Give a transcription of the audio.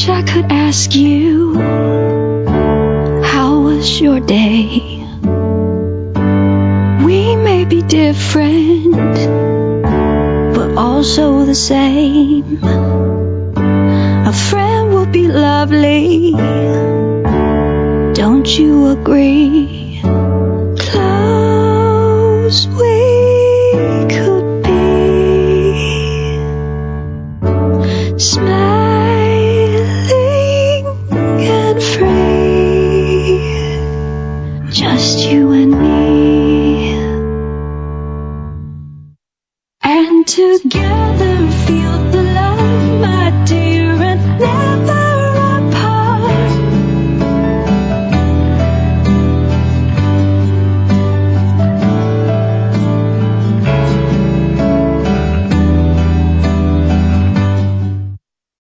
wish I could ask you, how was your day? We may be different, but also the same. A friend would be lovely, don't you agree? Close we could be.